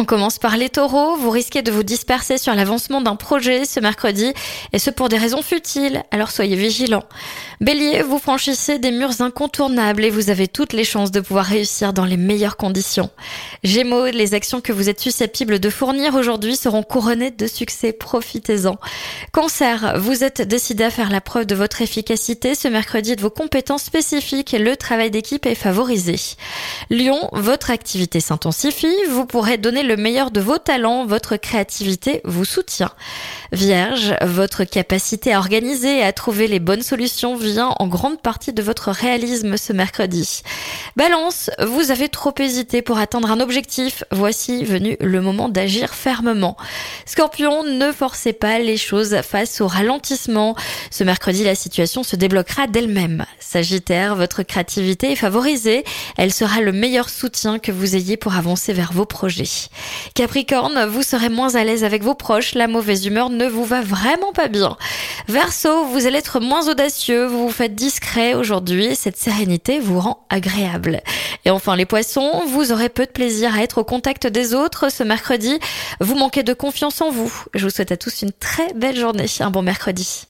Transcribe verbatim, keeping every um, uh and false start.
On commence par les taureaux. Vous risquez de vous disperser sur l'avancement d'un projet ce mercredi, et ce pour des raisons futiles, alors soyez vigilants. Bélier, vous franchissez des murs incontournables et vous avez toutes les chances de pouvoir réussir dans les meilleures conditions. Gémeaux, les actions que vous êtes susceptibles de fournir aujourd'hui seront couronnées de succès, profitez-en. Cancer, vous êtes décidé à faire la preuve de votre efficacité ce mercredi et de vos compétences spécifiques et le travail d'équipe est favorisé. Lion, votre activité s'intensifie, vous pourrez donner le meilleur de vos talents, votre créativité vous soutient. Vierge, votre capacité à organiser et à trouver les bonnes solutions vient en grande partie de votre réalisme ce mercredi. Balance, vous avez trop hésité pour atteindre un objectif, voici venu le moment d'agir fermement. Scorpion, ne forcez pas les choses face au ralentissement. Ce mercredi, la situation se débloquera d'elle-même. Sagittaire, votre créativité est favorisée, elle sera le meilleur soutien que vous ayez pour avancer vers vos projets. Capricorne, vous serez moins à l'aise avec vos proches, la mauvaise humeur ne vous va vraiment pas bien. Verseau, vous allez être moins audacieux, vous vous faites discret aujourd'hui, cette sérénité vous rend agréable. Et enfin les poissons, vous aurez peu de plaisir à être au contact des autres ce mercredi, vous manquez de confiance en vous. Je vous souhaite à tous une très belle journée, un bon mercredi.